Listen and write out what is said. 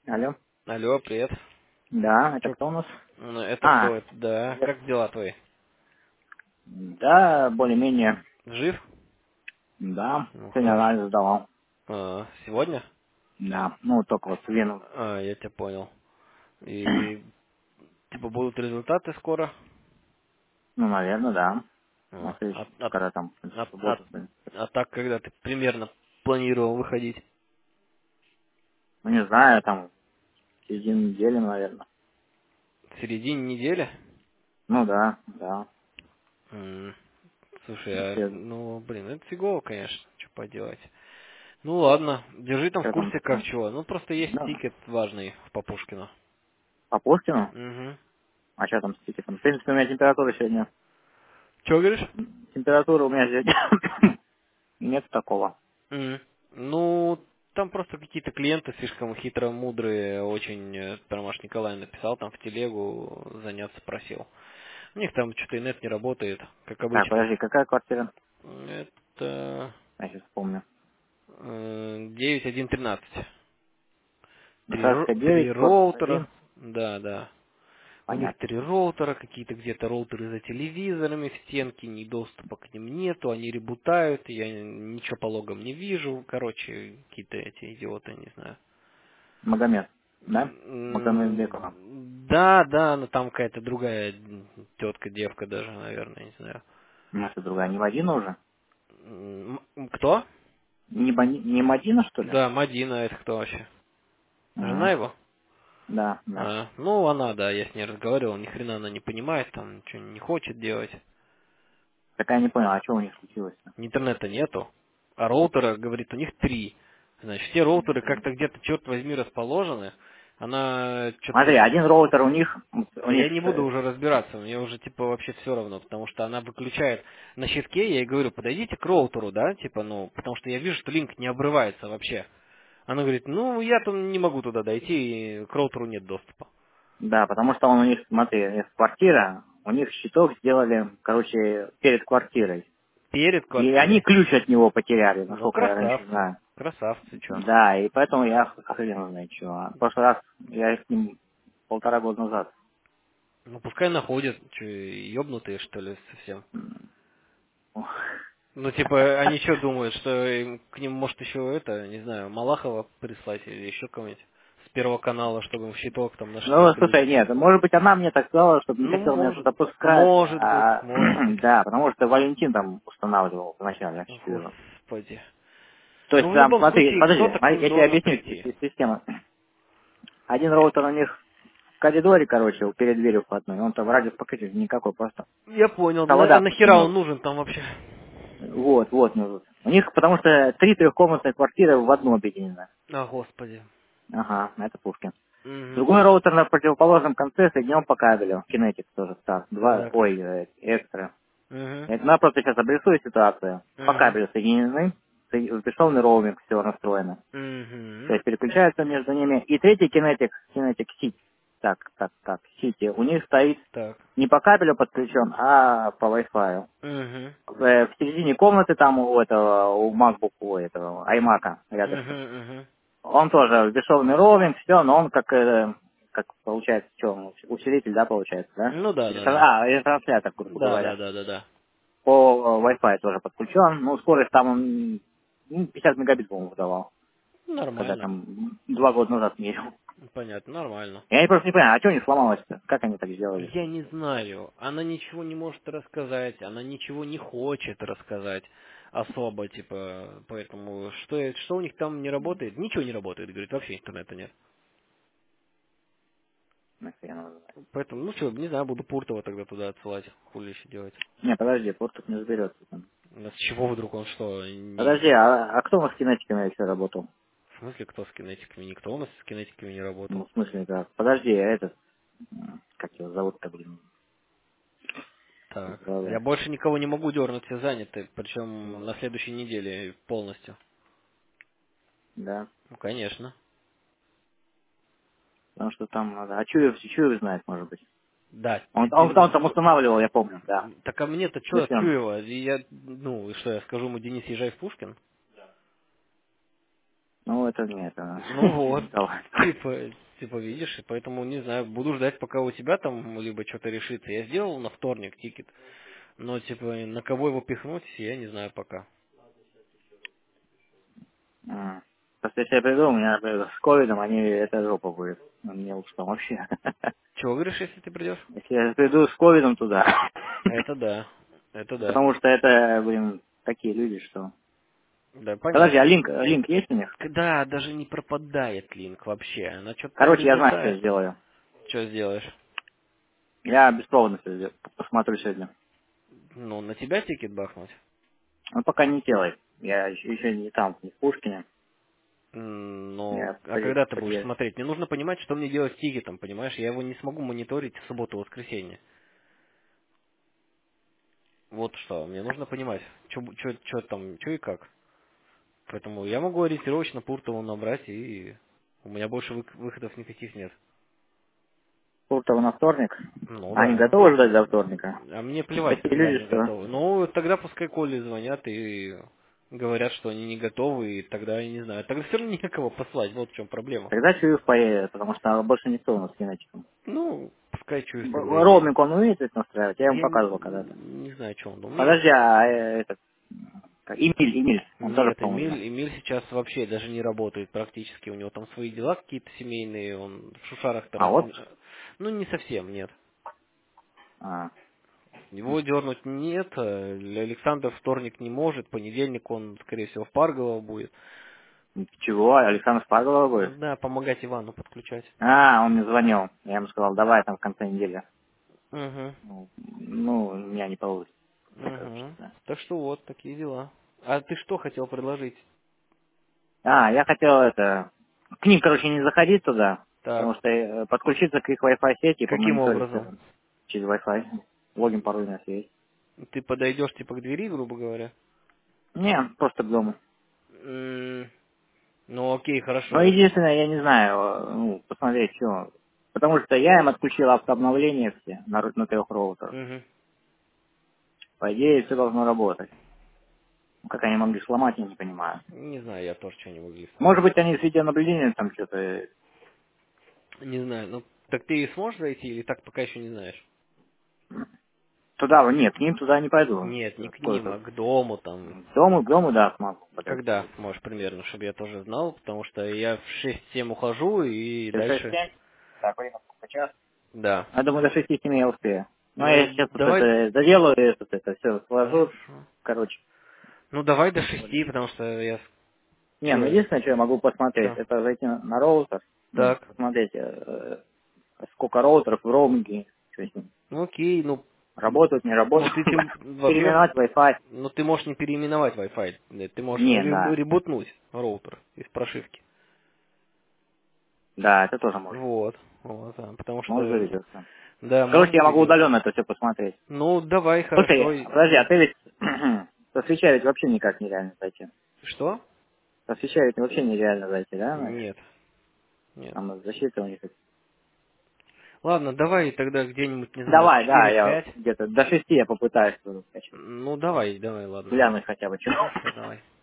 Алло. Алло, привет. Да, это Чё? кто у нас? Ну, это А, кто это? Да. привет. Как дела твои? Да, более-менее. Жив? Да, Ну, сегодня хорошо. анализ сдавал. Сегодня? Да, ну только вот вену. Я тебя понял. И типа будут результаты скоро? Ну, наверное, да. На А, а, следующий, а, когда там, в а, а, субботу. Что ли. а так, когда ты примерно планировал выходить? Ну, не знаю, там, в середине недели, наверное. В середине недели? Ну, да, да. М, Слушай, На среду. ну, блин, это фигово, конечно, что поделать. Ну ладно, держи там в Что там? курсе как чего. Ну просто есть Ну, тикет важный по Пушкину. по Пушкину? Угу. А что там с тикетом? В принципе, у меня температура сегодня. Чего говоришь? Температура у меня сегодня нет такого. Ну, там просто какие-то клиенты слишком хитро-мудрые, очень, прям аж Николай написал, там в телегу заняться просил. У них там что-то инет не работает, как Так, обычно. подожди, какая квартира? Это Я сейчас вспомню. 9113. Гражданская Три 9, корпус роутера. 1. Да, да. У них Понятно. 3 роутера, какие-то где-то роутеры за телевизорами в стенке, ни доступа к ним нету, они ребутают, я ничего по логам не вижу. Короче, какие-то эти идиоты, не знаю. Магомед, да? Магомед Бекова. Да, да, но там какая-то другая тетка, девка даже, наверное, не знаю. Наша другая. Не Мадина уже? Кто? Не Мадина, что ли? Да, Мадина, это кто вообще? Жена Ага. его? Да, да. Ну, она, да, я с ней разговаривал, ни хрена она не понимает, там, ничего не хочет делать. Так я не понял, а что у них случилось-то? Интернета нету, а роутера, говорит, у них 3. Значит, все роутеры как-то где-то, черт возьми, расположены. Она что-то. Смотри, один роутер у Да них, я не буду уже разбираться, мне уже типа вообще все равно, потому что она выключает на щитке, я ей говорю, подойдите к роутеру, да, типа, ну, потому что я вижу, что линк не обрывается вообще. Она говорит, ну, я там не могу туда дойти, и к роутеру нет доступа. да, потому что он у них, смотри, у них квартира, у них щиток сделали, короче, перед квартирой. Перед И они квартирой. ключ от него потеряли, Ну, насколько я раньше красавцы, знаю. красавцы, чё. Да, и поэтому я хрен знает что. В прошлый раз я с ним 1,5 года назад. Ну, пускай находят, чё, ёбнутые, что ли, совсем. Ну, типа, они что думают, что к ним может еще это, не знаю, Малахова прислать или еще кого-нибудь с Первого канала, чтобы им в щиток там нашли Ну, ключ. слушай, нет, может быть, она мне так сказала, чтобы не Ну, хотела меня может, туда пускать. может быть, может быть. Да, потому что Валентин там устанавливал вначале, я всё вижу. Господи. То Ну, есть в там, любом смотри, случае, подожди, кто-то к смотри, ним я тебе должен объясню прийти. систему. Один роутер у них в коридоре, короче, перед дверью входной, он там радиус покрытия никакой, просто Я понял. провода Нахера он подтянул. нужен там вообще? Вот, вот. У них, потому что 3 трехкомнатные квартиры в одну объединены. А, господи. Ага, это Пушкин. Угу. Другой роутер на противоположном конце соединен по кабелю. Кинетик тоже так. Так. Экстра. Угу. Я просто сейчас обрисую ситуацию. По Угу. кабелю соединены, бесшовный роуминг, все настроено. То Угу. есть переключаются между ними. И третий кинетик сеть. Так, сети. У них стоит Так. не по кабелю подключен, а по Wi-Fi. Угу. В середине комнаты там у этого, у MacBook, у этого, iMac рядышком. Угу. Угу. Он тоже бесшовный роуминг, все, но он как получается, что, усилитель, да, получается, да? Ну да, Или, да, да. ретранслятор, грубо Да, да, говоря. да, да, да. По Wi-Fi тоже подключен. Ну, скорость там он 50 мегабит, по-моему, выдавал, когда Нормально. там 2 года назад мерил. Понятно, нормально. Я просто не понимаю, а что не сломалось-то? Как они так сделали? Я не знаю. Она ничего не может рассказать, она ничего не хочет рассказать особо, типа, поэтому что у них там не работает? Ничего не работает, говорит, вообще интернета нет. Нахрен его знает. Поэтому, ну что, не знаю, буду Пуртова тогда туда отсылать, хули еще делать. Не, подожди, вот тут не разберется. Там. А с чего вдруг он что, Подожди, а кто у нас с кинетиками еще работал? В смысле, кто с кинетиками? Никто у нас с кинетиками не работал. Ну, в смысле, как? Подожди, а этот, как его зовут-то, блин? Так. Я Забыл. больше никого не могу дернуть, все заняты, причем на следующей неделе полностью. Да. Ну, конечно. Потому что там надо. А Чуев знает, может быть. Да, Он там устанавливал, я помню, да. так а мне-то что от Если он... Чуева? И я, ну, и что, я скажу ему, Денис, езжай в Пушкин? Ну, это нет, Ну вот, не того. типа, видишь, и поэтому, не знаю, буду ждать, пока у тебя там либо что-то решится. Я сделал на вторник тикет, но, типа, на кого его пихнуть, я не знаю пока. Просто если я приду, у меня, например, с ковидом, это жопа будет. Мне лучше там вообще. Чего говоришь, если ты придешь? Если я приду с ковидом туда. Это да, это да. Потому что это, блин, такие люди, что... Да, Подожди, а понятно. линк есть у них? Да, даже не пропадает линк вообще. Она что-то то Короче, я знаю, что я прилетает. сделаю. Что сделаешь? Я беспроводно все сделаю. Посмотрю сегодня. Ну, на тебя тикет бахнуть? Ну, пока не делай. Я еще не там, не в Пушкине. Ну, Я а когда ты будешь приеду. смотреть? Мне нужно понимать, что мне делать с тикетом, понимаешь? Я его не смогу мониторить в субботу-воскресенье. Вот что, мне нужно понимать, что там, что и как. Поэтому я могу ориентировочно Пуртову набрать, и у меня больше выходов никаких нет. Пуртова на вторник. Ну Они да. готовы ждать до вторника? А мне плевать, Такие когда люди, они что... готовы. Ну, тогда пускай Коле звонят и говорят, что они не готовы, и тогда, я не знаю, тогда все равно некого послать, вот в чем проблема. Тогда Чуев поедет, потому что больше никто у нас с генетиком. Ну, пускай Чуев тогда едет. Роуминг он умеет это настраивать? Я ему Я показывал когда-то. не знаю, что он умеет. Подожди, а этот... Эмиль, он тоже, Нет, по-моему, знает. Эмиль сейчас вообще даже не работает практически. У него там свои дела какие-то семейные, он в шушарах-то А вот... Ну, не совсем, нет. А, Его дернуть нет, Александр вторник не может, понедельник он, скорее всего, в Парголово будет. чего? Александр Спаргова будет? Да, помогать Ивану подключать. А, он мне звонил. Я ему сказал, давай там в конце недели. Угу, Ну, у меня не получится. Короче, угу. да. Так что вот, такие дела. А ты что хотел предложить? А, я хотел это... К ним, короче, не заходить туда, потому Так, что подключиться к их Wi-Fi сети и каким помониторить образом? через Wi-Fi. Логин пароль у нас есть. Ты подойдешь типа к двери, грубо говоря? Не, просто к дому. М, Ну окей, Но хорошо. единственное, я не знаю, посмотреть, что. Потому что я им отключил автообновления все на 3 роутерах. Угу. По идее, все должно работать. Как они могли сломать, я не понимаю. Не знаю, я тоже что не могли сломать. Может быть, они с видеонаблюдением там что-то... Не знаю, ну так ты сможешь зайти или так пока еще не знаешь? Туда, нет, к ним туда не пойду. Нет, не к ним, Сколько? а к дому там. К дому, да, смогу Когда подойти. можешь примерно, чтобы я тоже знал, потому что я в 6-7 ухожу и Через дальше. 6-7? Так, время сколько час? Да. Я думаю, до 6-7 я успею. Ну, я Ну, сейчас вот давай. это доделаю, это все сложу. Хорошо. Короче. Ну, давай до 6, потому что я... Не, ну Че? единственное, что я могу посмотреть, Что? это зайти на роутер, ну, Так. посмотреть, сколько роутеров в роуминге, что с ним. Ну, окей, Работают, не ну работают. ты тем, во-первых, Переименовать Wi-Fi. ну ты можешь не переименовать Wi-Fi, ты можешь Не, да. ребутнуть роутер из прошивки. Да, это тоже можно. Вот, да, потому Может что, заведется. да, может Короче, я могу заведется. удаленно это все посмотреть. Ну, давай, Слушай, хорошо. подожди, а ты ведь со свеча ведь вообще никак нереально зайти. Что? Со свеча ведь вообще нереально зайти, да? Значит? Нет, нет. Там защита у них. Ладно, давай тогда где-нибудь, не знаю, в Давай, да, 4 в я 5. где-то до 6 я попытаюсь скачать. Ну, давай, ладно. Глянуть хотя бы, что. Хорошо, давай.